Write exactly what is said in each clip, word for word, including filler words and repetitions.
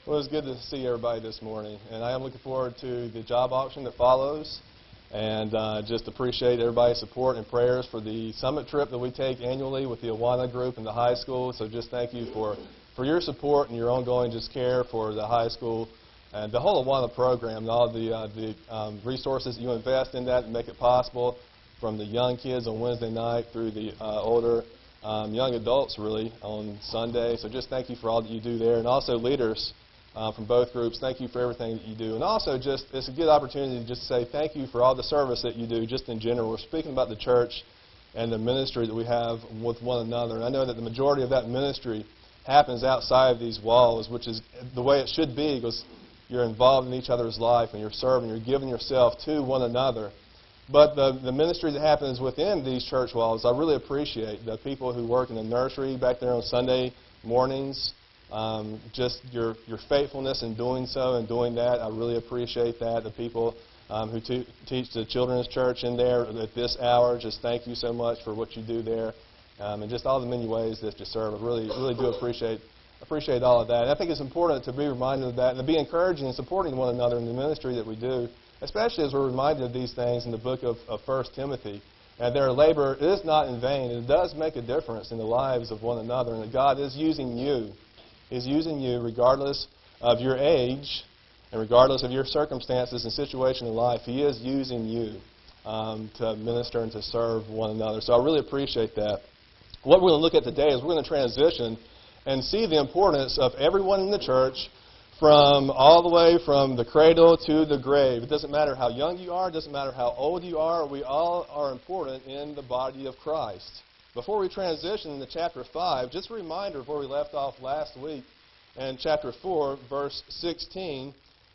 Well, it's good to see everybody this morning, and I am looking forward to the job auction that follows, and uh, just appreciate everybody's support and prayers for the summit trip that we take annually with the Awana group and the high school. So just thank you for, for your support and your ongoing just care for the high school and the whole Awana program, and all the, uh, the um, resources that you invest in that and make it possible, from the young kids on Wednesday night through the uh, older um, young adults really on Sunday. So just thank you for all that you do there, and also leaders Uh, from both groups. Thank you for everything that you do. And also, just it's a good opportunity to just say thank you for all the service that you do, just in general. We're speaking about the church and the ministry that we have with one another. And I know that the majority of that ministry happens outside of these walls, which is the way it should be, because you're involved in each other's life and you're serving, you're giving yourself to one another. But the, the ministry that happens within these church walls, I really appreciate the people who work in the nursery back there on Sunday mornings. Um, just your, your faithfulness in doing so and doing that, I really appreciate that. The people um, who te- teach the children's church in there at this hour, just thank you so much for what you do there, um, and just all the many ways that you serve. I really, really do appreciate appreciate all of that. And I think it's important to be reminded of that and to be encouraging and supporting one another in the ministry that we do, especially as we're reminded of these things in the book of, of First Timothy. And their labor is not in vain. It does make a difference in the lives of one another, and that God is using you. Is using you regardless of your age and regardless of your circumstances and situation in life. He is using you um, to minister and to serve one another. So I really appreciate that. What we're going to look at today is we're going to transition and see the importance of everyone in the church, from all the way from the cradle to the grave. It doesn't matter how young you are. It doesn't matter how old you are. We all are important in the body of Christ. Before we transition into chapter five, just a reminder of where we left off last week. And chapter four, verse sixteen,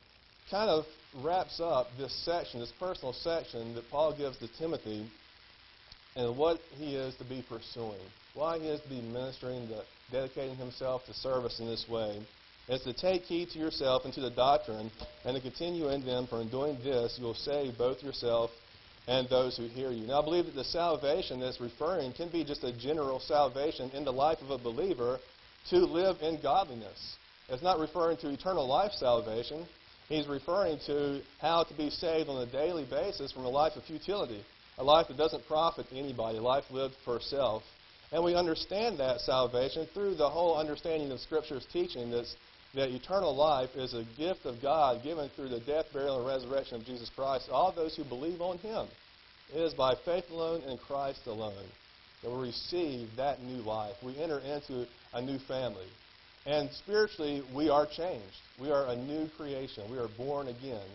kind of wraps up this section, this personal section that Paul gives to Timothy, and what he is to be pursuing, why he is to be ministering, to dedicating himself to service in this way. It's to take heed to yourself and to the doctrine, and to continue in them, for in doing this you'll save both yourself and those who hear you. Now, I believe that the salvation that's referring can be just a general salvation in the life of a believer to live in godliness. It's not referring to eternal life salvation. He's referring to how to be saved on a daily basis from a life of futility, a life that doesn't profit anybody, a life lived for self. And we understand that salvation through the whole understanding of Scripture's teaching that's, that eternal life is a gift of God given through the death, burial, and resurrection of Jesus Christ to all those who believe on Him. It is by faith alone and Christ alone that we receive that new life. We enter into a new family. And spiritually, we are changed. We are a new creation. We are born again.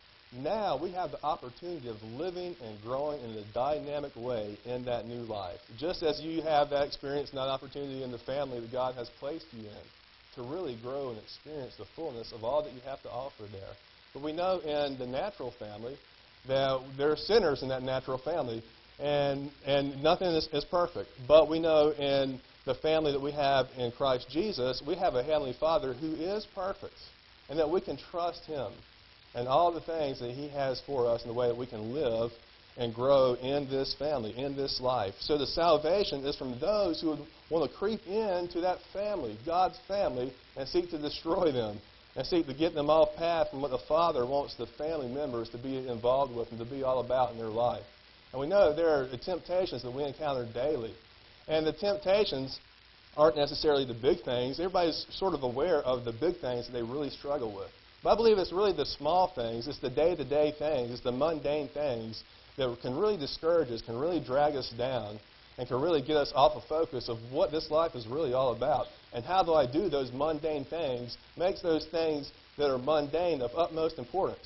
Now we have the opportunity of living and growing in a dynamic way in that new life. Just as you have that experience and that opportunity in the family that God has placed you in, to really grow and experience the fullness of all that you have to offer there. But we know in the natural family that there are sinners in that natural family, and and nothing is, is perfect. But we know in the family that we have in Christ Jesus, we have a Heavenly Father who is perfect, and that we can trust Him and all the things that He has for us in the way that we can live and grow in this family, in this life. So the salvation is from those who would want to creep into that family, God's family, and seek to destroy them, and seek to get them off path from what the Father wants the family members to be involved with and to be all about in their life. And we know there are temptations that we encounter daily. And the temptations aren't necessarily the big things. Everybody's sort of aware of the big things that they really struggle with. But I believe it's really the small things, it's the day-to-day things, it's the mundane things that can really discourage us, can really drag us down, and can really get us off of focus of what this life is really all about. And how do I do those mundane things makes those things that are mundane of utmost importance.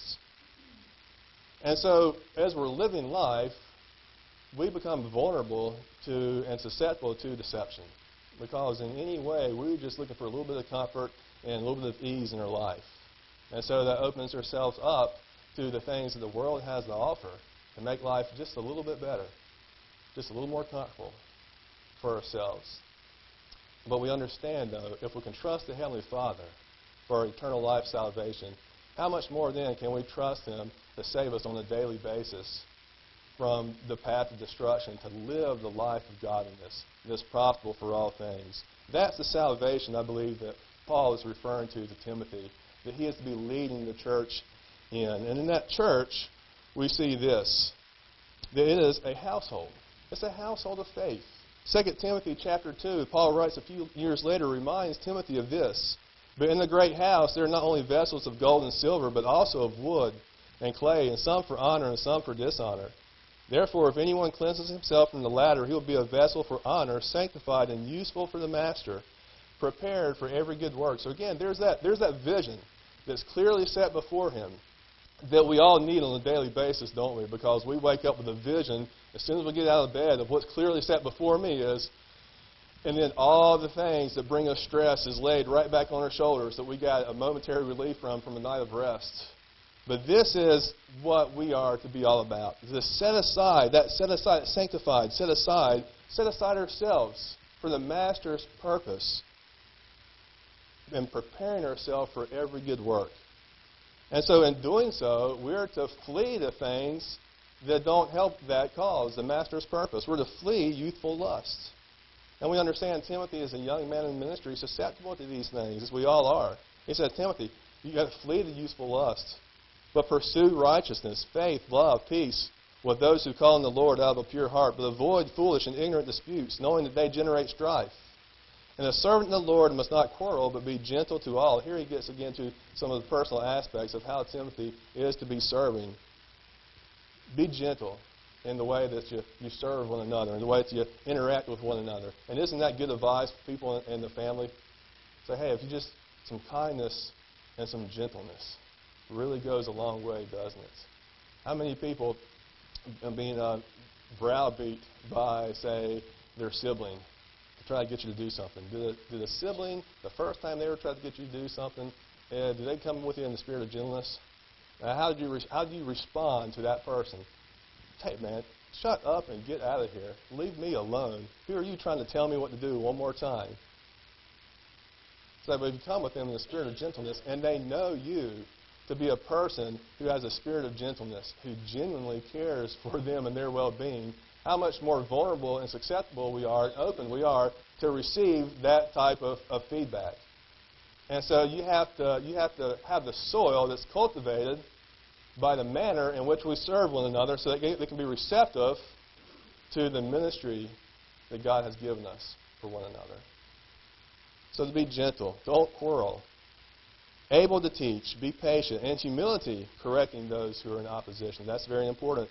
And so, as we're living life, we become vulnerable to and susceptible to deception. Because in any way, we're just looking for a little bit of comfort and a little bit of ease in our life. And so that opens ourselves up to the things that the world has to offer to make life just a little bit better, just a little more comfortable for ourselves. But we understand, though, if we can trust the Heavenly Father for eternal life salvation, how much more then can we trust Him to save us on a daily basis from the path of destruction, to live the life of godliness that is profitable for all things. That's the salvation, I believe, that Paul is referring to to Timothy, that he is to be leading the church in. And in that church, we see this, that it is a household. It's a household of faith. Second Timothy chapter two, Paul writes a few years later, reminds Timothy of this. But in the great house, there are not only vessels of gold and silver, but also of wood and clay, and some for honor and some for dishonor. Therefore, if anyone cleanses himself from the latter, he will be a vessel for honor, sanctified and useful for the master, prepared for every good work. So again, there's that, there's that vision that's clearly set before him that we all need on a daily basis, don't we? Because we wake up with a vision as soon as we get out of bed of what's clearly set before me is, and then all the things that bring us stress is laid right back on our shoulders that we got a momentary relief from from a night of rest. But this is what we are to be all about. To set aside, that set aside, sanctified, set aside, set aside ourselves for the Master's purpose and preparing ourselves for every good work. And so in doing so, we're to flee the things that don't help that cause, the Master's purpose. We're to flee youthful lusts. And we understand Timothy is a young man in ministry susceptible to these things, as we all are. He said, Timothy, you've got to flee the youthful lusts, but pursue righteousness, faith, love, peace with those who call on the Lord out of a pure heart, but avoid foolish and ignorant disputes, knowing that they generate strife. And a servant of the Lord must not quarrel, but be gentle to all. Here he gets again to some of the personal aspects of how Timothy is to be serving. Be gentle in the way that you, you serve one another, in the way that you interact with one another. And isn't that good advice for people in, in the family? Say, hey, if you just, some kindness and some gentleness really goes a long way, doesn't it? How many people are being uh, browbeat by, say, their sibling to try to get you to do something? Did a, did a sibling, the first time they ever tried to get you to do something, uh, did they come with you in the spirit of gentleness? Now, how did you re- how did you respond to that person? Hey, man, shut up and get out of here. Leave me alone. Who are you trying to tell me what to do one more time? So we come with them in the spirit of gentleness, and they know you to be a person who has a spirit of gentleness, who genuinely cares for them and their well-being. How much more vulnerable and susceptible we are and open we are to receive that type of, of feedback. And so you have to you have to have the soil that's cultivated by the manner in which we serve one another so that they can be receptive to the ministry that God has given us for one another. So to be gentle, don't quarrel, able to teach, be patient, and humility, correcting those who are in opposition. That's very important,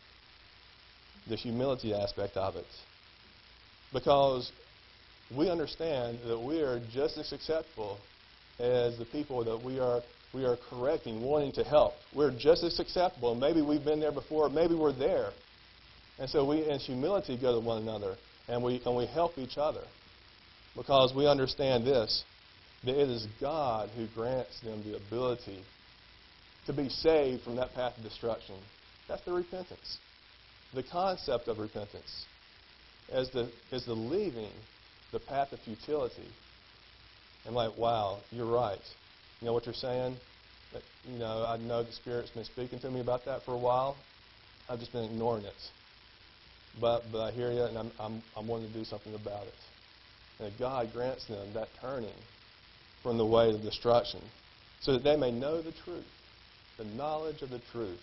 the humility aspect of it. Because we understand that we are just as acceptable as the people that we are we are correcting, wanting to help. We're just as acceptable. Maybe we've been there before. Maybe we're there. And so we, in humility, go to one another, and we and we help each other. Because we understand this, that it is God who grants them the ability to be saved from that path of destruction. That's the repentance. The concept of repentance is the, is the leaving the path of futility. And like, wow, you're right. You know what you're saying? That, you know, I know the Spirit's been speaking to me about that for a while. I've just been ignoring it. But but I hear you, and I'm I'm I'm wanting to do something about it. And God grants them that turning from the way of destruction, so that they may know the truth. The knowledge of the truth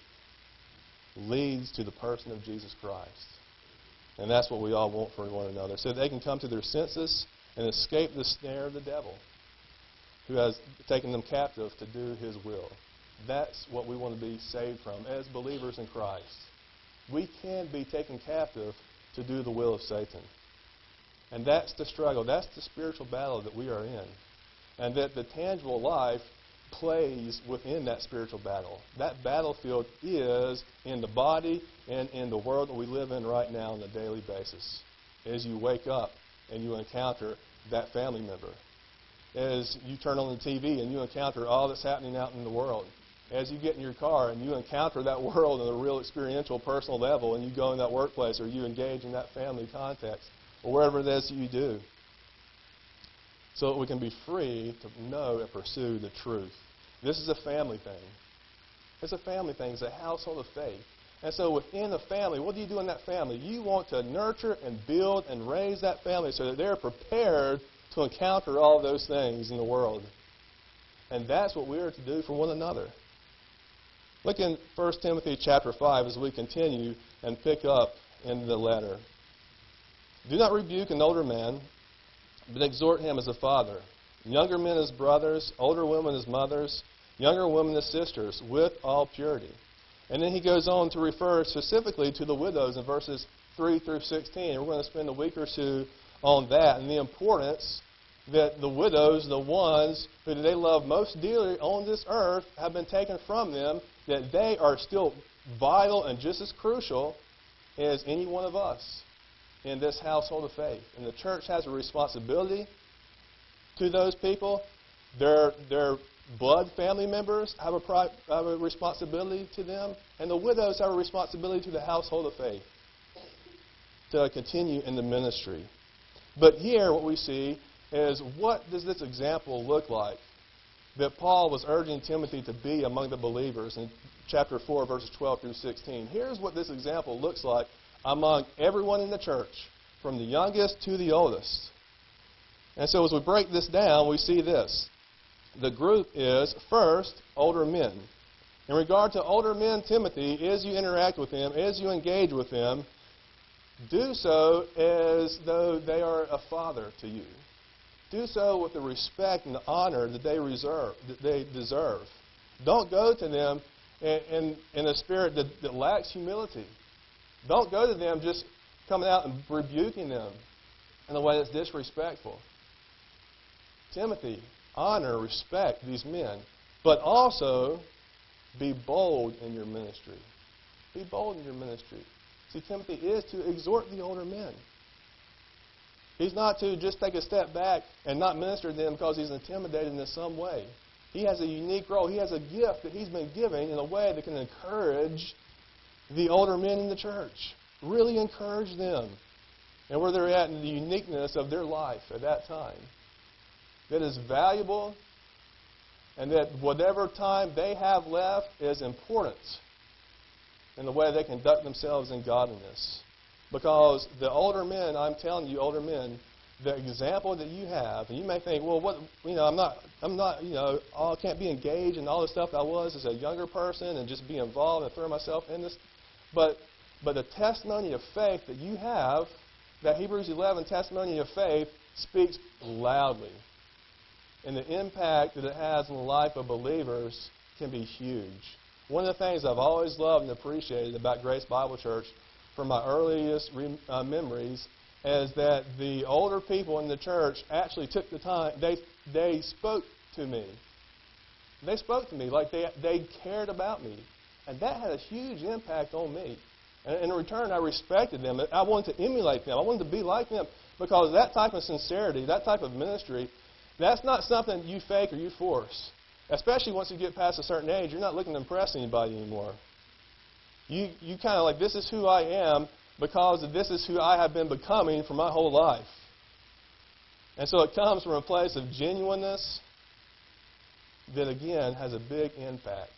leads to the person of Jesus Christ. And that's what we all want for one another, so that they can come to their senses and escape the snare of the devil, who has taken them captive to do his will. That's what we want to be saved from as believers in Christ. We can be taken captive to do the will of Satan. And that's the struggle. That's the spiritual battle that we are in. And that the tangible life plays within that spiritual battle. That battlefield is in the body and in the world that we live in right now on a daily basis. As you wake up and you encounter that family member. As you turn on the T V and you encounter all that's happening out in the world. As you get in your car and you encounter that world on a real experiential, personal level, and you go in that workplace or you engage in that family context, or wherever it is that you do, so that we can be free to know and pursue the truth. This is a family thing. It's a family thing. It's a household of faith. And so within the family, what do you do in that family? You want to nurture and build and raise that family so that they're prepared to encounter all those things in the world. And that's what we are to do for one another. Look in First Timothy chapter five as we continue and pick up in the letter. Do not rebuke an older man, but exhort him as a father. Younger men as brothers, older women as mothers, younger women as sisters, with all purity. And then he goes on to refer specifically to the widows in verses three through sixteen. We're going to spend a week or two on that and the importance that the widows, the ones who they love most dearly on this earth, have been taken from them, that they are still vital and just as crucial as any one of us in this household of faith. And the church has a responsibility to those people. Their, their blood family members have a, pri- have a responsibility to them, and the widows have a responsibility to the household of faith to continue in the ministry. But here what we see is, what does this example look like that Paul was urging Timothy to be among the believers in chapter four, verses twelve through sixteen. Here's what this example looks like among everyone in the church, from the youngest to the oldest. And so as we break this down, we see this. The group is, first, older men. In regard to older men, Timothy, as you interact with them, as you engage with them, do so as though they are a father to you. Do so with the respect and the honor that they reserve, that they deserve. Don't go to them in, in, in a spirit that, that lacks humility. Don't go to them just coming out and rebuking them in a way that's disrespectful. Timothy, honor, respect these men, but also be bold in your ministry. Be bold in your ministry. See, Timothy is to exhort the older men. He's not to just take a step back and not minister to them because he's intimidated in some way. He has a unique role. He has a gift that he's been given in a way that can encourage the older men in the church. Really encourage them and where they're at in the uniqueness of their life at that time. That is valuable, and that whatever time they have left is important in the way they conduct themselves in godliness. Because the older men, I'm telling you, older men, the example that you have, and you may think, well, what, you know, I'm not, I'm not, you know, oh, I can't be engaged in all the stuff I was as a younger person and just be involved and throw myself in this. But, but the testimony of faith that you have, that Hebrews eleven testimony of faith, speaks loudly. And the impact that it has on the life of believers can be huge. One of the things I've always loved and appreciated about Grace Bible Church from my earliest re- uh, memories is that the older people in the church actually took the time, they, they spoke to me. They spoke to me like they, they cared about me. And that had a huge impact on me. And in return, I respected them. I wanted to emulate them. I wanted to be like them, because that type of sincerity, that type of ministry, that's not something you fake or you force. Especially once you get past a certain age, you're not looking to impress anybody anymore. You, you kind of like, this is who I am because this is who I have been becoming for my whole life. And so it comes from a place of genuineness that, again, has a big impact.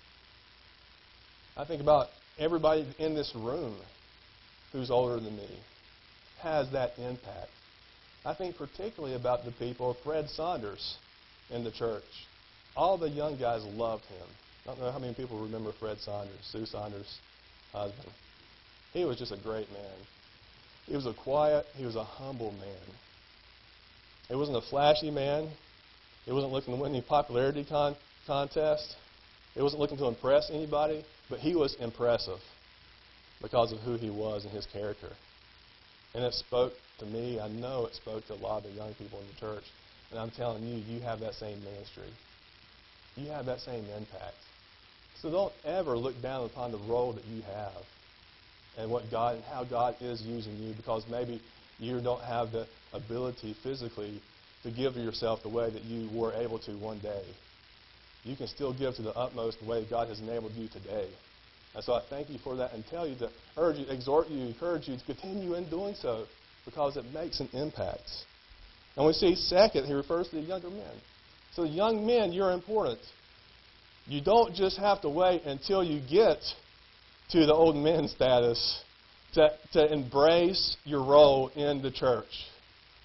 I think about everybody in this room who's older than me has that impact. I think particularly about the people of Fred Saunders in the church. All the young guys loved him. I don't know how many people remember Fred Saunders, Sue Saunders' husband. He was just a great man. He was a quiet, he was a humble man. He wasn't a flashy man. He wasn't looking to win any popularity con- contest. He wasn't looking to impress anybody, but he was impressive because of who he was and his character. And it spoke to me. I know it spoke to a lot of the young people in the church. And I'm telling you, you have that same ministry. You have that same impact. So don't ever look down upon the role that you have and what God and how God is using you, because maybe you don't have the ability physically to give of yourself the way that you were able to one day. You can still give to the utmost the way God has enabled you today. And so I thank you for that and tell you to urge you, exhort you, encourage you to continue in doing so, because it makes an impact. And we see, second, he refers to the younger men. So young men, you're important. You don't just have to wait until you get to the old men status to, to embrace your role in the church.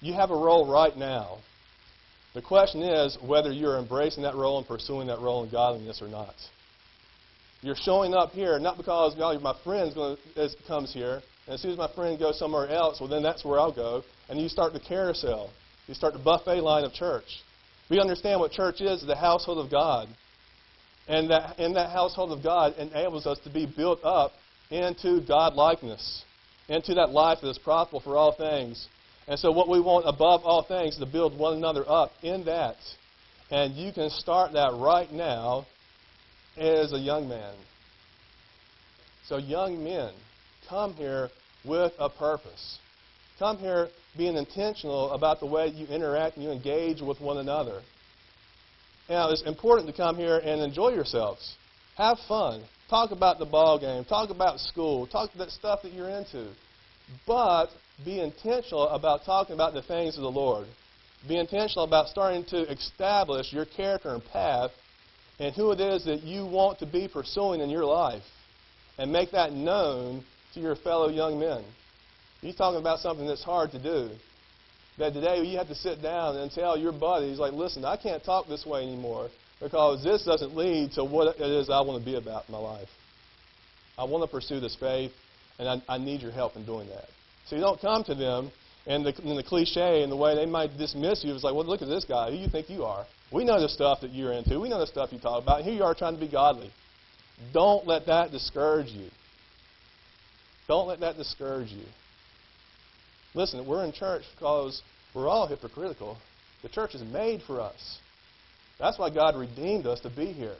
You have a role right now. The question is whether you're embracing that role and pursuing that role in godliness or not. You're showing up here not because you know, my friend comes here, and as soon as my friend goes somewhere else, well, then that's where I'll go. And you start the carousel. You start the buffet line of church. We understand what church is, the household of God. And that in that household of God enables us to be built up into God-likeness, into that life that is profitable for all things. And so what we want above all things is to build one another up in that. And you can start that right now as a young man. So young men, come here with a purpose. Come here being intentional about the way you interact and you engage with one another. Now, it's important to come here and enjoy yourselves. Have fun. Talk about the ball game. Talk about school. Talk about stuff that you're into. But be intentional about talking about the things of the Lord. Be intentional about starting to establish your character and path and who it is that you want to be pursuing in your life. And make that known to your fellow young men. He's talking about something that's hard to do. That today you have to sit down and tell your buddies, like, listen, I can't talk this way anymore because this doesn't lead to what it is I want to be about in my life. I want to pursue this faith, and I, I need your help in doing that. So you don't come to them and the, and the cliche and the way they might dismiss you is like, well, look at this guy. Who do you think you are? We know the stuff that you're into. We know the stuff you talk about. And here you are trying to be godly. Don't let that discourage you. Don't let that discourage you. Listen, we're in church because we're all hypocritical. The church is made for us. That's why God redeemed us to be here.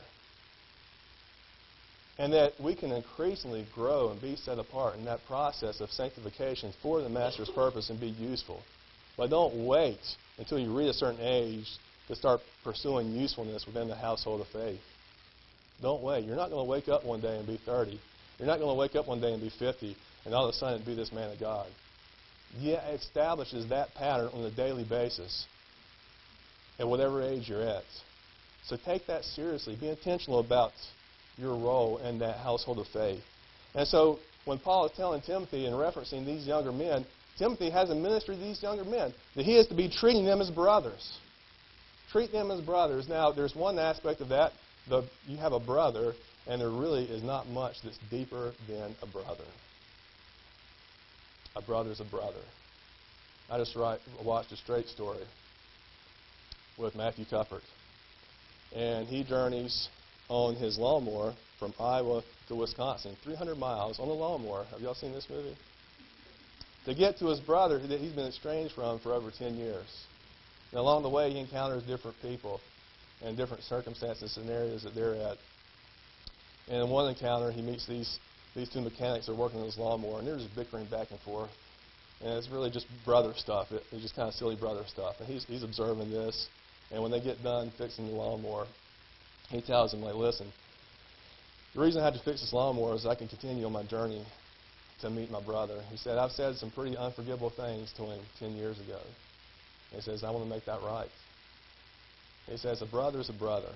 And that we can increasingly grow and be set apart in that process of sanctification for the Master's purpose and be useful. But don't wait until you reach a certain age to start pursuing usefulness within the household of faith. Don't wait. You're not going to wake up one day and be thirty. You're not going to wake up one day and be fifty and all of a sudden be this man of God. Yeah, it establishes that pattern on a daily basis at whatever age you're at. So take that seriously. Be intentional about your role in that household of faith. And so when Paul is telling Timothy and referencing these younger men, Timothy has a ministry to these younger men that he is to be treating them as brothers. Treat them as brothers. Now, there's one aspect of that. The, you have a brother, and there really is not much that's deeper than a brother. A brother's a brother. I just write, watched a straight story with Matthew Cuppert. And he journeys on his lawnmower from Iowa to Wisconsin, three hundred miles on a lawnmower. Have y'all seen this movie? To get to his brother that he's been estranged from for over ten years. And along the way, he encounters different people and different circumstances, scenarios that they're at. And in one encounter, he meets these These two mechanics are working on his lawnmower, and they're just bickering back and forth. And it's really just brother stuff. It, it's just kind of silly brother stuff. And he's, he's observing this. And when they get done fixing the lawnmower, he tells them, like, listen, the reason I had to fix this lawnmower is I can continue on my journey to meet my brother. He said, I've said some pretty unforgivable things to him ten years ago. And he says, I want to make that right. He says, a brother is a brother.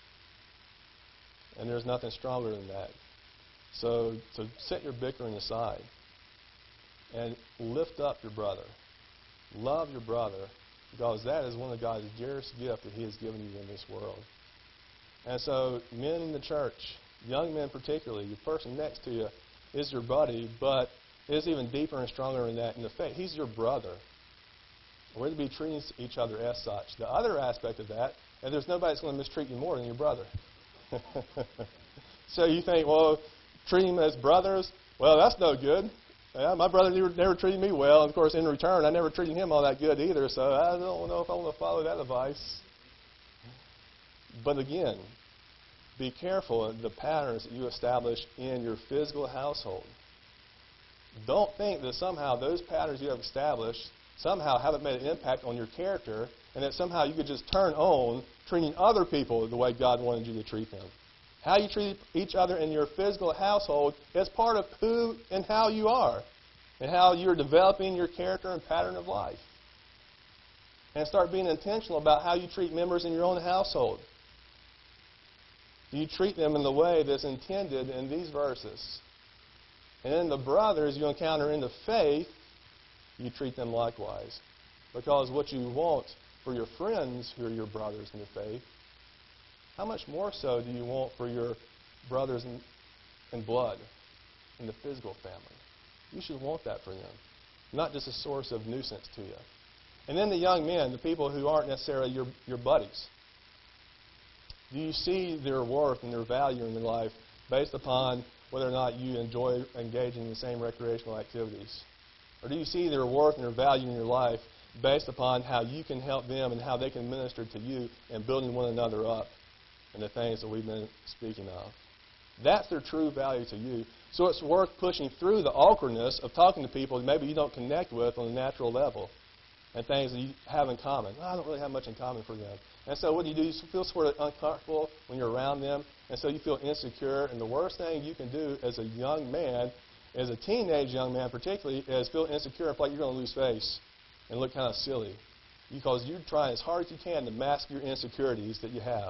And there's nothing stronger than that. So, so set your bickering aside and lift up your brother. Love your brother because that is one of God's dearest gifts that he has given you in this world. And so men in the church, young men particularly, the person next to you is your buddy, but it's even deeper and stronger than that in the faith. He's your brother. We're to be treating each other as such. The other aspect of that, and there's nobody that's going to mistreat you more than your brother. So you think, well, treating them as brothers, well, that's no good. Yeah, my brother never, never treated me well. And, of course, in return, I never treated him all that good either, so I don't know if I want to follow that advice. But again, be careful of the patterns that you establish in your physical household. Don't think that somehow those patterns you have established somehow haven't made an impact on your character and that somehow you could just turn on treating other people the way God wanted you to treat them. How you treat each other in your physical household is part of who and how you are and how you're developing your character and pattern of life. And start being intentional about how you treat members in your own household. Do you treat them in the way that's intended in these verses? And then the brothers you encounter in the faith, you treat them likewise. Because what you want for your friends who are your brothers in the faith, how much more so do you want for your brothers in, in blood, in the physical family? You should want that for them, not just a source of nuisance to you. And then the young men, the people who aren't necessarily your, your buddies. Do you see their worth and their value in their life based upon whether or not you enjoy engaging in the same recreational activities? Or do you see their worth and their value in your life based upon how you can help them and how they can minister to you in building one another up in the things that we've been speaking of? That's their true value to you. So it's worth pushing through the awkwardness of talking to people that maybe you don't connect with on a natural level and things that you have in common. Well, I don't really have much in common for them. And so what do you do? You feel sort of uncomfortable when you're around them, and so you feel insecure. And the worst thing you can do as a young man, as a teenage young man particularly, is feel insecure and feel like you're going to lose face and look kind of silly because you're trying as hard as you can to mask your insecurities that you have.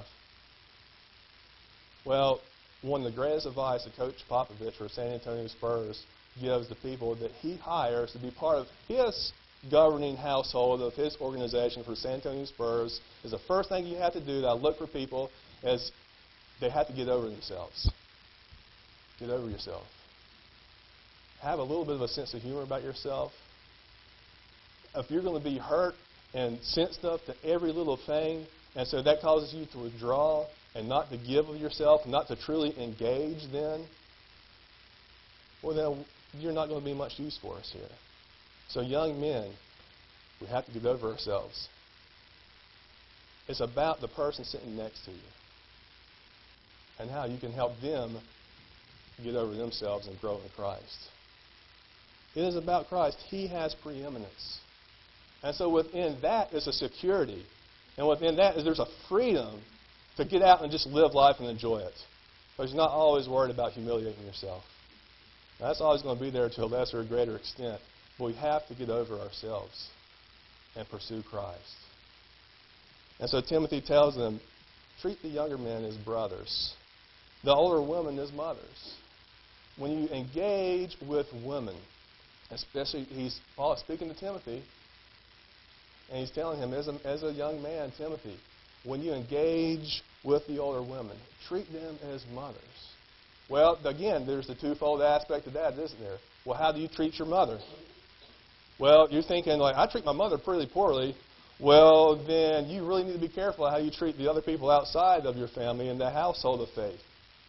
Well, one of the greatest advice that Coach Popovich for San Antonio Spurs gives the people that he hires to be part of his governing household of his organization for San Antonio Spurs is the first thing you have to do that I look for people is they have to get over themselves. Get over yourself. Have a little bit of a sense of humor about yourself. If you're going to be hurt and sensitive to every little thing, and so that causes you to withdraw and not to give of yourself, not to truly engage then, well then you're not going to be much use for us here. So young men, we have to get over ourselves. It's about the person sitting next to you and how you can help them get over themselves and grow in Christ. It is about Christ. He has preeminence. And so within that is a security. And within that is there's a freedom to get out and just live life and enjoy it. Because you're not always worried about humiliating yourself. Now, that's always going to be there to a lesser or greater extent. But we have to get over ourselves and pursue Christ. And so Timothy tells them, treat the younger men as brothers, the older women as mothers. When you engage with women, especially, he's Paul is speaking to Timothy, and he's telling him, as a, as a young man, Timothy, when you engage with the older women, treat them as mothers. Well, again, there's the twofold aspect of that, isn't there? Well, how do you treat your mother? Well, you're thinking, like, I treat my mother pretty poorly. Well, then you really need to be careful how you treat the other people outside of your family in the household of faith.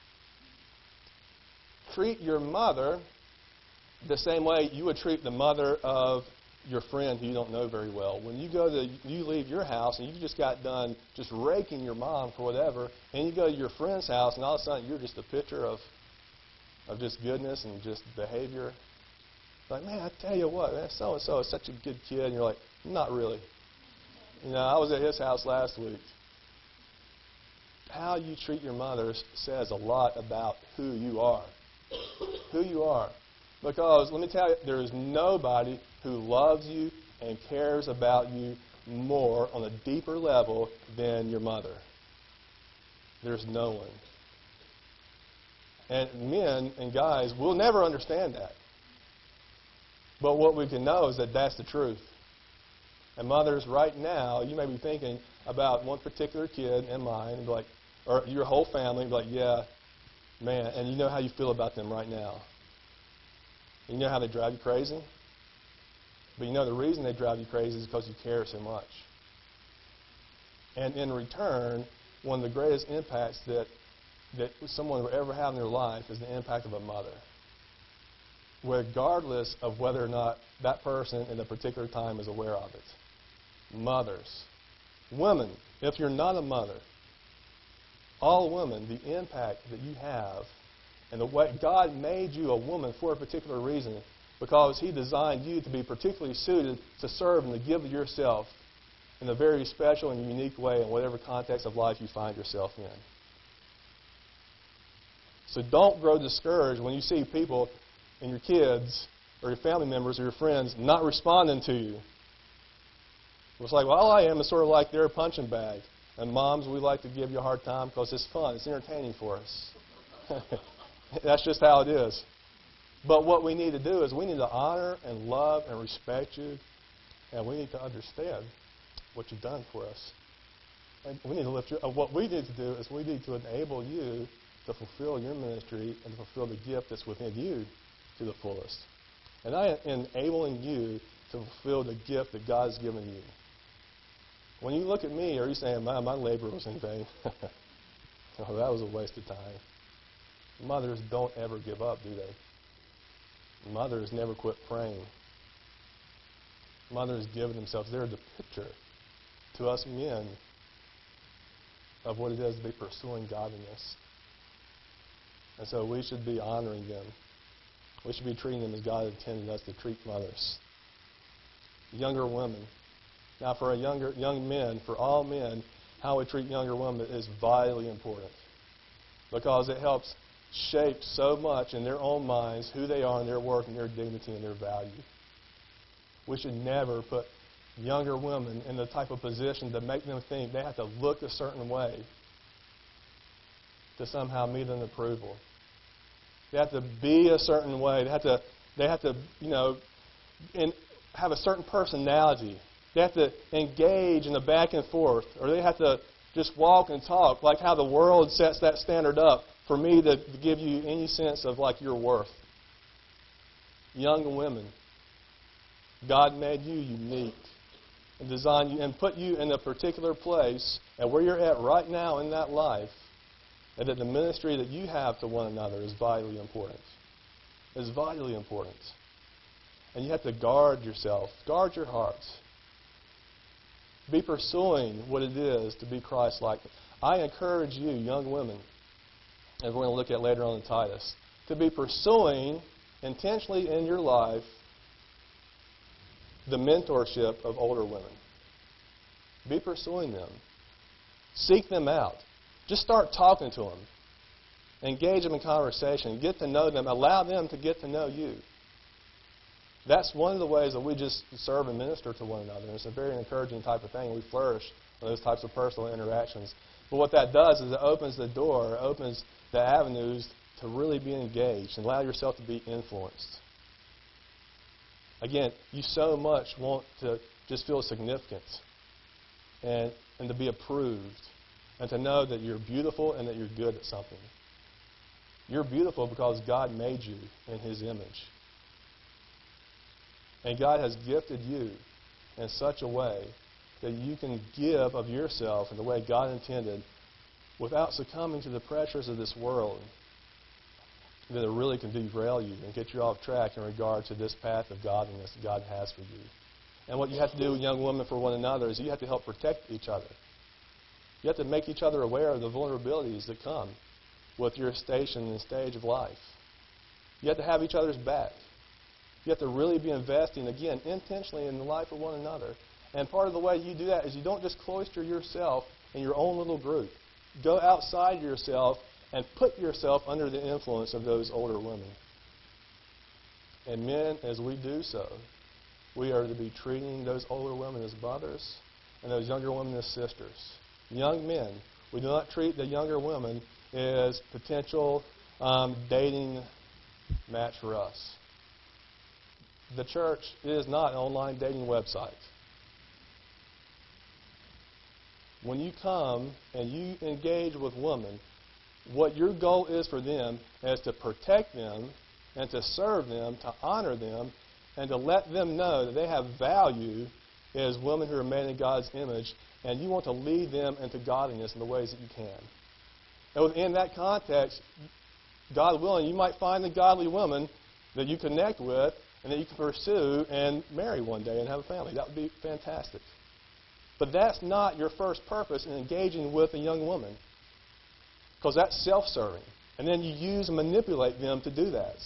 Treat your mother the same way you would treat the mother of your friend who you don't know very well. When you go to, you leave your house and you just got done just raking your mom for whatever, and you go to your friend's house and all of a sudden you're just a picture of, of just goodness and just behavior. Like, man, I tell you what, man, so-and-so is such a good kid. And you're like, not really. You know, I was at his house last week. How you treat your mother says a lot about who you are. Who you are. Because, let me tell you, there is nobody who loves you and cares about you more on a deeper level than your mother. There's no one. And men and guys will never understand that. But what we can know is that that's the truth. And mothers, right now, you may be thinking about one particular kid in mind, and be like, or your whole family, and be like, yeah, man, and you know how you feel about them right now. You know how they drive you crazy? But you know the reason they drive you crazy is because you care so much. And in return, one of the greatest impacts that, that someone will ever have in their life is the impact of a mother. Regardless of whether or not that person in a particular time is aware of it. Mothers. Women, if you're not a mother, all women, the impact that you have and the way God made you a woman for a particular reason because He designed you to be particularly suited to serve and to give of yourself in a very special and unique way in whatever context of life you find yourself in. So don't grow discouraged when you see people and your kids or your family members or your friends not responding to you. It's like, well, all I am is sort of like their punching bag. And moms, we like to give you a hard time because it's fun. It's entertaining for us. That's just how it is. But what we need to do is we need to honor and love and respect you And we need to understand what you've done for us. And we need to lift you, uh, what we need to do is we need to enable you to fulfill your ministry and to fulfill the gift that's within you to the fullest. And I am enabling you to fulfill the gift that God has given you. When you look at me, are you saying, my, my labor was in vain? Oh, that was a waste of time. Mothers don't ever give up, do they? Mothers never quit praying. Mothers give themselves. They're the picture to us men of what it is to be pursuing godliness. And so we should be honoring them. We should be treating them as God intended us to treat mothers. Younger women. Now, for a younger young men, for all men, how we treat younger women is vitally important because it helps shape so much in their own minds who they are and their worth and their dignity and their value. We should never put younger women in the type of position to make them think they have to look a certain way to somehow meet an approval. They have to be a certain way. They have to, they have to, you know, in, have a certain personality. They have to engage in the back and forth, or they have to just walk and talk like how the world sets that standard up for me to, to give you any sense of like your worth. Young women, God made you unique and designed you and put you in a particular place and where you're at right now in that life, and that the ministry that you have to one another is vitally important. It's vitally important. And you have to guard yourself, guard your hearts. Be pursuing what it is to be Christ-like. I encourage you, young women, as we're going to look at later on in Titus, to be pursuing intentionally in your life the mentorship of older women. Be pursuing them. Seek them out. Just start talking to them. Engage them in conversation. Get to know them. Allow them to get to know you. That's one of the ways that we just serve and minister to one another. And it's a very encouraging type of thing. We flourish in those types of personal interactions. But what that does is it opens the door, it opens the avenues to really be engaged and allow yourself to be influenced. Again, you so much want to just feel significant and, and to be approved and to know that you're beautiful and that you're good at something. You're beautiful because God made you in His image. And God has gifted you in such a way that you can give of yourself in the way God intended without succumbing to the pressures of this world that it really can derail you and get you off track in regard to this path of godliness that God has for you. And what you have to do, young women, for one another is you have to help protect each other. You have to make each other aware of the vulnerabilities that come with your station and stage of life. You have to have each other's back. You have to really be investing, again, intentionally in the life of one another. And part of the way you do that is you don't just cloister yourself in your own little group. Go outside yourself and put yourself under the influence of those older women. And men, as we do so, we are to be treating those older women as mothers and those younger women as sisters. Young men, we do not treat the younger women as potential um, dating match for us. The church is not an online dating website. When you come and you engage with women, what your goal is for them is to protect them and to serve them, to honor them, and to let them know that they have value as women who are made in God's image, and you want to lead them into godliness in the ways that you can. And within that context, God willing, you might find the godly woman that you connect with and that you can pursue and marry one day and have a family. That would be fantastic. But that's not your first purpose in engaging with a young woman, because that's self-serving. And then you use and manipulate them to do that.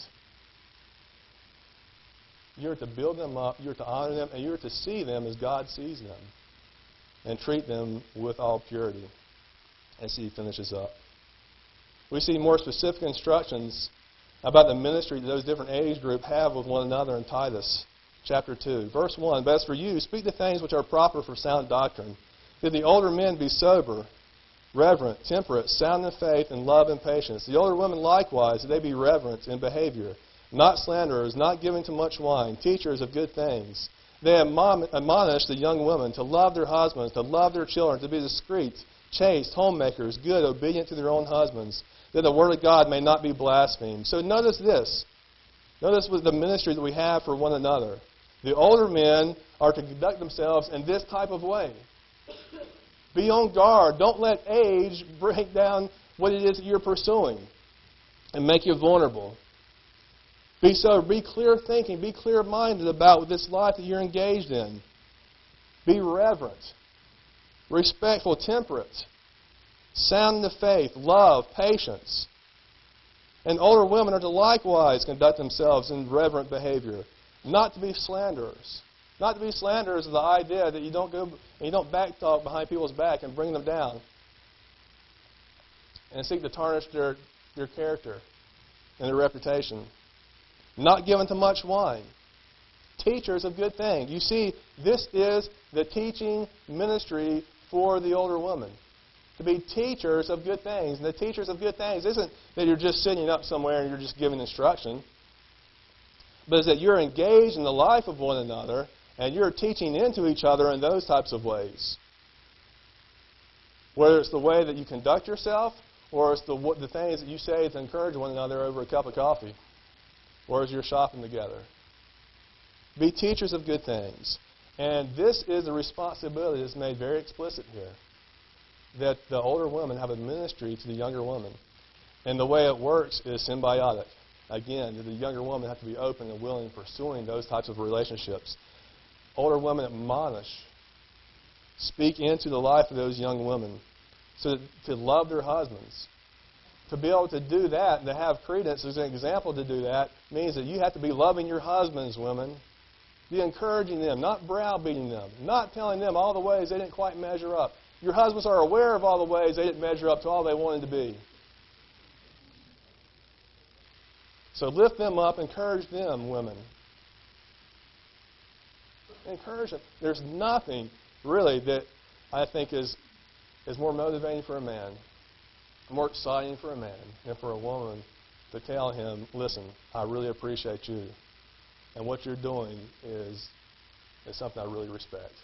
You're to build them up, you're to honor them, and you're to see them as God sees them and treat them with all purity. As he finishes up, we see more specific instructions about the ministry that those different age groups have with one another in Titus chapter two. Verse one, "But as for you, speak the things which are proper for sound doctrine. That the older men be sober, reverent, temperate, sound in faith, and love and patience. The older women likewise, that they be reverent in behavior, not slanderers, not given to much wine, teachers of good things, they admonish the young women to love their husbands, to love their children, to be discreet, chaste, homemakers, good, obedient to their own husbands, that the word of God may not be blasphemed. So notice this. Notice with the ministry that we have for one another. The older men are to conduct themselves in this type of way. Be on guard. Don't let age break down what it is that you're pursuing and make you vulnerable. Be so. Be clear thinking. Be clear-minded about this life that you're engaged in. Be reverent, respectful, temperate, sound in the faith, love, patience. And older women are to likewise conduct themselves in reverent behavior, not to be slanderers. Not to be slanderers is the idea that you don't go and you don't backtalk behind people's back and bring them down and seek to tarnish their, their character and their reputation. Not given to much wine. Teachers of good things. You see, this is the teaching ministry for the older woman. To be teachers of good things. And the teachers of good things isn't that you're just sitting up somewhere and you're just giving instruction, but it's that you're engaged in the life of one another and you're teaching into each other in those types of ways. Whether it's the way that you conduct yourself or it's the, the things that you say to encourage one another over a cup of coffee or as you're shopping together. Be teachers of good things. And this is a responsibility that's made very explicit here, that the older women have a ministry to the younger woman. And the way it works is symbiotic. Again, the younger women have to be open and willing in pursuing those types of relationships. Older women admonish, speak into the life of those young women, so to love their husbands. To be able to do that and to have credence as an example to do that means that you have to be loving your husbands, women. Be encouraging them, not browbeating them, not telling them all the ways they didn't quite measure up. Your husbands are aware of all the ways they didn't measure up to all they wanted to be. So lift them up, encourage them, women. Encourage them. There's nothing really that I think is, is more motivating for a man, more exciting for a man than for a woman to tell him, listen, I really appreciate you. And what you're doing is, is something I really respect.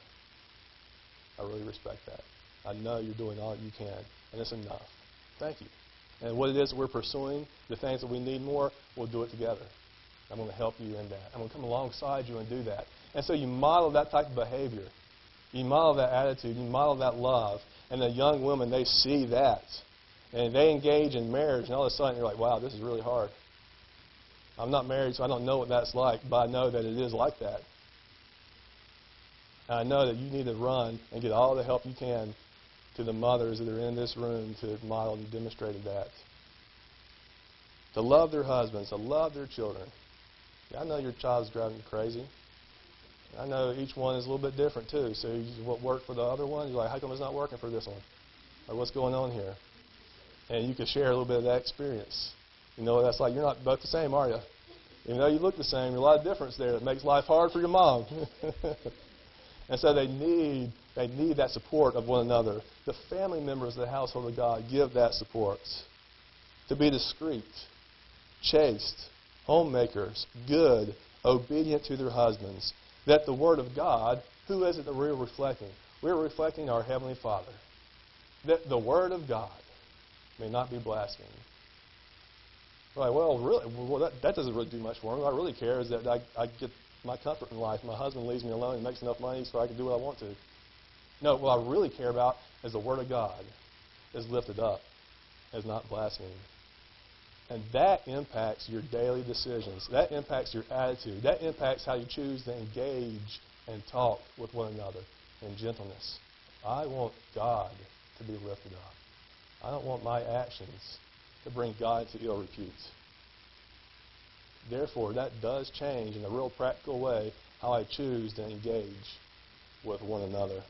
I really respect that. I know you're doing all you can, and it's enough. Thank you. And what it is that we're pursuing, the things that we need more, we'll do it together. I'm going to help you in that. I'm going to come alongside you and do that. And so you model that type of behavior. You model that attitude. You model that love. And the young women, they see that. And they engage in marriage, and all of a sudden you're like, wow, this is really hard. I'm not married, so I don't know what that's like, but I know that it is like that. And I know that you need to run and get all the help you can to the mothers that are in this room to model and demonstrate that. To love their husbands, to love their children. Yeah, I know your child's driving you crazy. I know each one is a little bit different too. So you, what worked for the other one, you're like, how come it's not working for this one? Or what's going on here? And you can share a little bit of that experience. You know what that's like? You're not both the same, are you? Even though you look the same, there's a lot of difference there that makes life hard for your mom. And so they need they need that support of one another. The family members of the household of God give that support. To be discreet, chaste, homemakers, good, obedient to their husbands. That the Word of God, who is it that we're reflecting? We're reflecting our Heavenly Father. That the Word of God may not be blasphemed. Like, well, really, well, that, that doesn't really do much for me. What I really care is that I, I get my comfort in life. My husband leaves me alone and makes enough money so I can do what I want to. No, what I really care about is the Word of God is lifted up, is not blasphemed. And that impacts your daily decisions. That impacts your attitude. That impacts how you choose to engage and talk with one another in gentleness. I want God to be lifted up. I don't want my actions to bring God to ill repute. Therefore, that does change in a real practical way how I choose to engage with one another.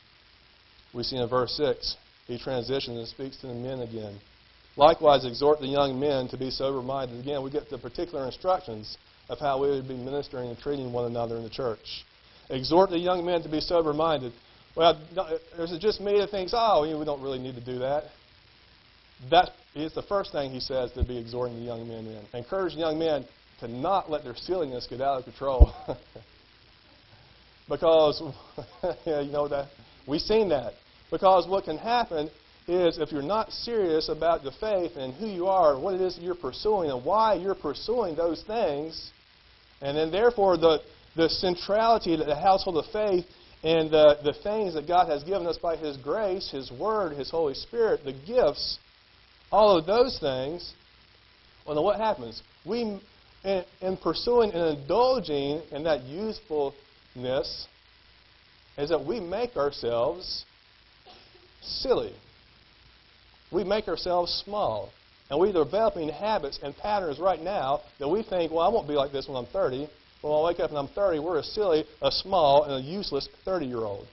We see in verse six, he transitions and speaks to the men again. Likewise, exhort the young men to be sober-minded. Again, we get the particular instructions of how we would be ministering and treating one another in the church. Exhort the young men to be sober-minded. Well, is it just me that thinks, oh, we don't really need to do that? That is the first thing he says to be exhorting the young men in. Encourage young men to not let their silliness get out of control, Because, yeah, you know that, we've seen that. Because what can happen is if you're not serious about the faith and who you are and what it is that you're pursuing and why you're pursuing those things, and then therefore the, the centrality of the household of faith and the, the things that God has given us by His grace, His Word, His Holy Spirit, the gifts, all of those things, well, then what happens? We, in, in pursuing and indulging in that youthfulness, is that we make ourselves silly. We make ourselves small. And we're developing habits and patterns right now that we think, well, I won't be like this when I'm thirty. Well, when I wake up and I'm thirty, we're a silly, a small, and a useless thirty-year-old.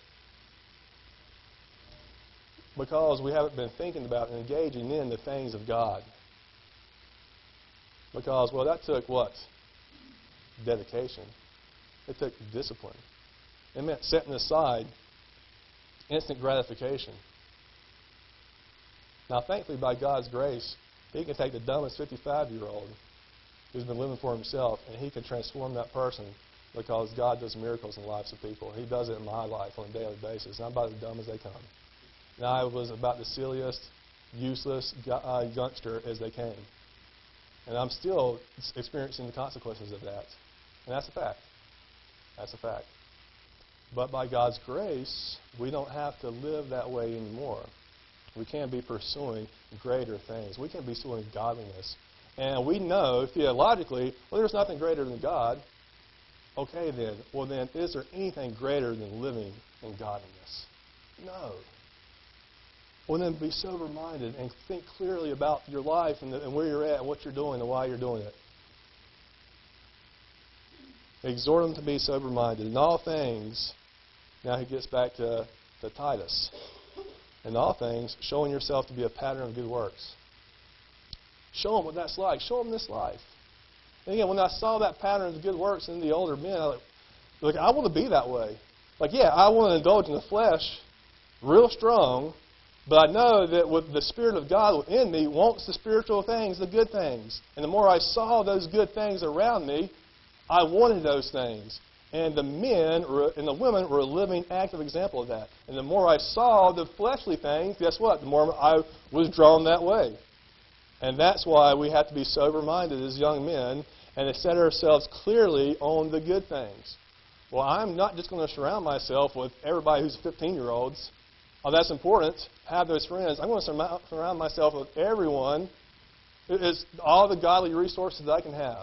Because we haven't been thinking about and engaging in the things of God. Because, well, that took what? Dedication. It took discipline. It meant setting aside instant gratification. Now, thankfully, by God's grace, He can take the dumbest fifty-five-year-old who's been living for himself, and He can transform that person because God does miracles in the lives of people. He does it in my life on a daily basis. And I'm about as dumb as they come. And I was about the silliest, useless uh, youngster as they came. And I'm still experiencing the consequences of that. And that's a fact. That's a fact. But by God's grace, we don't have to live that way anymore. We can be pursuing greater things. We can be pursuing godliness. And we know theologically, well, there's nothing greater than God. Okay, then. Well, then, is there anything greater than living in godliness? No. Well, then be sober-minded and think clearly about your life and, the, and where you're at and what you're doing and why you're doing it. Exhort them to be sober-minded in all things. Now he gets back to, to Titus. In all things, showing yourself to be a pattern of good works. Show them what that's like. Show them this life. And again, when I saw that pattern of good works in the older men, I was like, I want to be that way. Like, yeah, I want to indulge in the flesh real strong, but I know that with the Spirit of God within me wants the spiritual things, the good things. And the more I saw those good things around me, I wanted those things. And the men and the women were a living, active example of that. And the more I saw the fleshly things, guess what? The more I was drawn that way. And that's why we have to be sober-minded as young men and to set ourselves clearly on the good things. Well, I'm not just going to surround myself with everybody who's fifteen-year-olds. Oh, that's important. Have those friends. I'm going to surround myself with everyone. It's all the godly resources that I can have.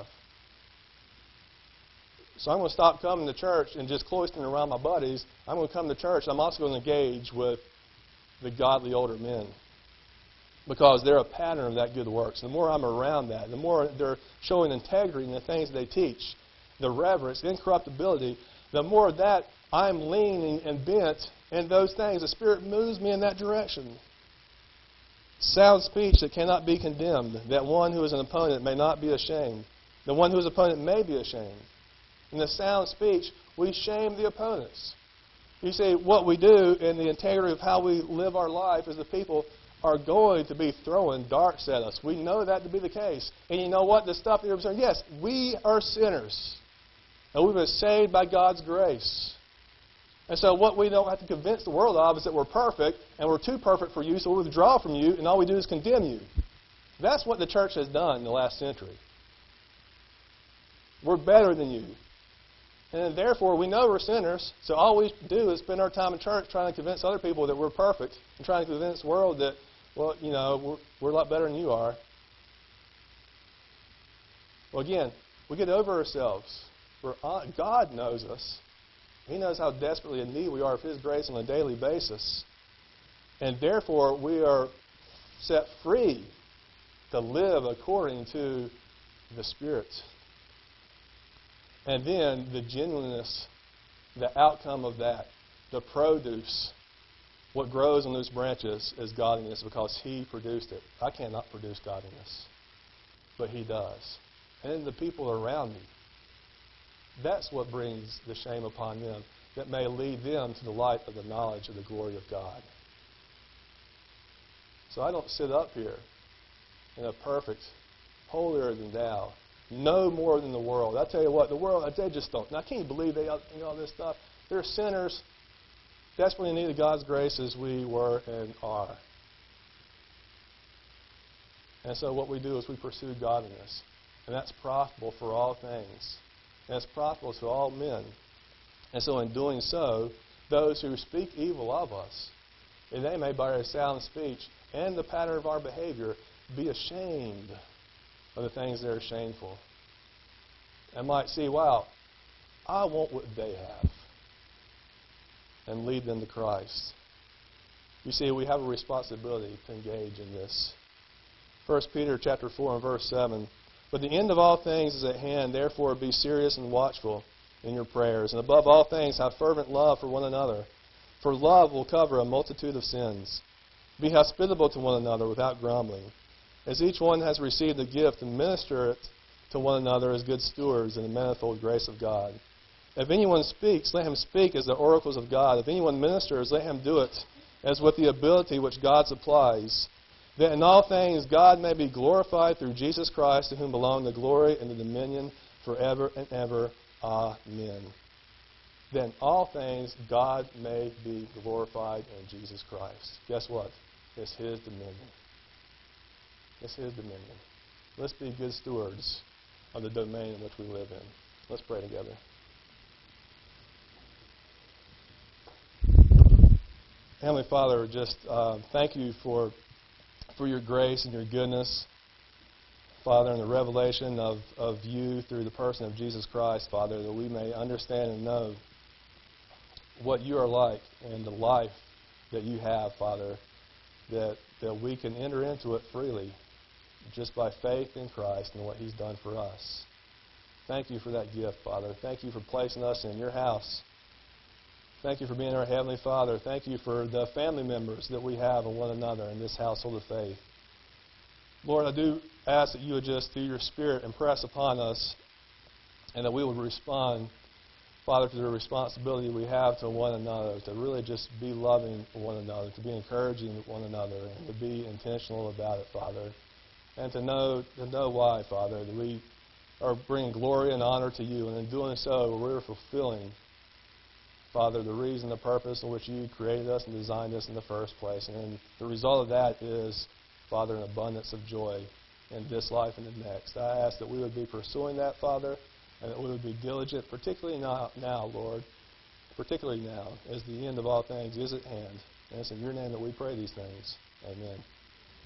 So I'm going to stop coming to church and just cloistering around my buddies. I'm going to come to church. I'm also going to engage with the godly older men because they're a pattern of that good works. The more I'm around that, the more they're showing integrity in the things they teach, the reverence, incorruptibility, the more that I'm leaning and bent in those things. The Spirit moves me in that direction. Sound speech that cannot be condemned, that one who is an opponent may not be ashamed. The one who is an opponent may be ashamed. In the sound speech, we shame the opponents. You see, what we do in the integrity of how we live our life is the people are going to be throwing darts at us. We know that to be the case. And you know what? The stuff that you're saying, yes, we are sinners. And we've been saved by God's grace. And so what we don't have to convince the world of is that we're perfect, and we're too perfect for you, so we withdraw from you, and all we do is condemn you. That's what the church has done in the last century. We're better than you. And therefore, we know we're sinners, so all we do is spend our time in church trying to convince other people that we're perfect and trying to convince the world that, well, you know, we're, we're a lot better than you are. Well, again, we get over ourselves. We're on, God knows us. He knows how desperately in need we are of His grace on a daily basis. And therefore, we are set free to live according to the Spirit. And then the genuineness, the outcome of that, the produce, what grows on those branches is godliness because He produced it. I cannot produce godliness, but He does. And then the people around me, that's what brings the shame upon them that may lead them to the light of the knowledge of the glory of God. So I don't sit up here in a perfect, holier than thou, no more than the world. I tell you what, the world, they just don't. Now, can you believe they think all this stuff? They're sinners desperately in need of God's grace as we were and are. And so what we do is we pursue godliness. And that's profitable for all things. And it's profitable to all men. And so in doing so, those who speak evil of us, and they may by their sound speech and the pattern of our behavior be ashamed of the things that are shameful. And might see, wow, I want what they have. And lead them to Christ. You see, we have a responsibility to engage in this. First Peter chapter four and verse seven. But the end of all things is at hand, therefore be serious and watchful in your prayers. And above all things, have fervent love for one another. For love will cover a multitude of sins. Be hospitable to one another without grumbling. As each one has received a gift, and minister it to one another as good stewards in the manifold grace of God. If anyone speaks, let him speak as the oracles of God. If anyone ministers, let him do it as with the ability which God supplies, that in all things God may be glorified through Jesus Christ, to whom belong the glory and the dominion forever and ever. Amen. Then all things God may be glorified in Jesus Christ. Guess what? It's His dominion. It's His dominion. Let's be good stewards of the domain in which we live in. Let's pray together. Heavenly Father, just uh, thank you for for your grace and your goodness, Father, and the revelation of, of you through the person of Jesus Christ, Father, that we may understand and know what you are like and the life that you have, Father, that, that we can enter into it freely just by faith in Christ and what He's done for us. Thank you for that gift, Father. Thank you for placing us in your house. Thank you for being our Heavenly Father. Thank you for the family members that we have in one another in this household of faith. Lord, I do ask that you would just, through your Spirit, impress upon us and that we would respond, Father, to the responsibility we have to one another, to really just be loving one another, to be encouraging one another, and to be intentional about it, Father. And to know, to know why, Father, that we are bringing glory and honor to you, and in doing so, we're fulfilling, Father, the reason, the purpose in which you created us and designed us in the first place. And the result of that is, Father, an abundance of joy in this life and the next. I ask that we would be pursuing that, Father, and that we would be diligent, particularly now, now, Lord, particularly now, as the end of all things is at hand. And it's in your name that we pray these things. Amen.